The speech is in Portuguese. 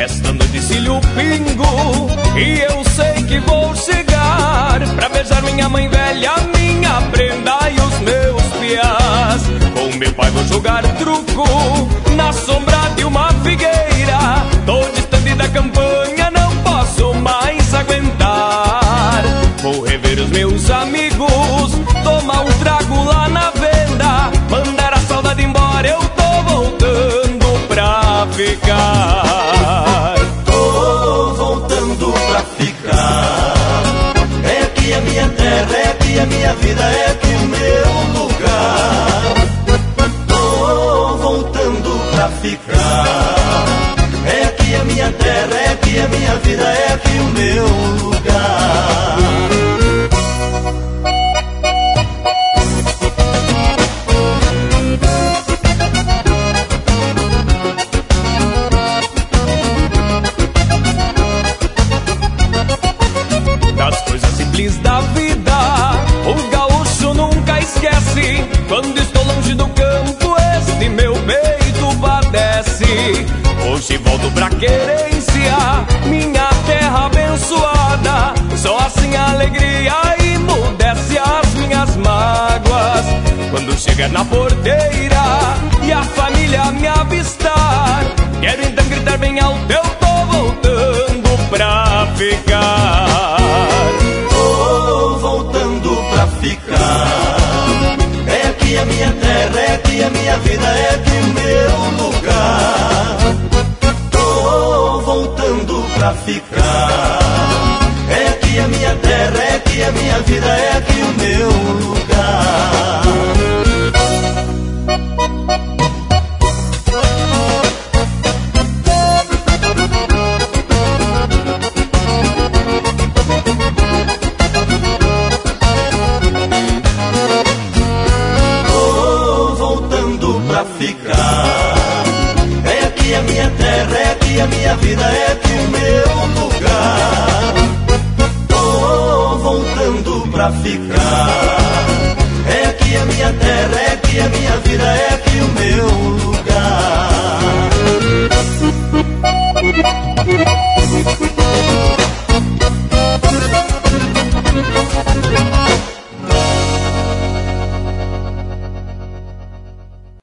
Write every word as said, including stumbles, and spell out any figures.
Esta noite cilho o pingo e eu sei que vou chegar pra beijar minha mãe velha, minha prenda e os meus piás. Com meu pai vou jogar truco na sombra de uma figueira. Tô distante da campanha, não posso mais aguentar. Vou rever os meus amigos, tomar um trago lá na venda, mandar a saudade embora, eu tô voltando pra ficar. Tô voltando pra ficar. É aqui a minha terra, é aqui a minha vida, é aqui o meu lugar. Tô voltando pra ficar. É aqui a minha terra, é aqui a minha vida, é aqui o meu lugar. Das coisas simples da vida, o gaúcho nunca esquece. Quando estou longe do campo, este meu peito padece. Hoje volto pra querência, minha terra abençoada. Só assim a alegria emudece as minhas mágoas. Quando chegar na porteira e a família me avistar, quero então gritar bem alto, eu tô voltando pra ficar. Tô voltando pra ficar. É aqui a minha terra, é aqui a minha vida, é aqui o meu lugar. Tô voltando pra ficar. É aqui a minha terra, é aqui a minha vida, é aqui o meu lugar. Tô voltando pra ficar. É aqui a minha terra, é aqui a minha vida, é aqui o meu lugar. Tô voltando pra ficar. É aqui a minha terra, é aqui a minha vida, é aqui o meu lugar.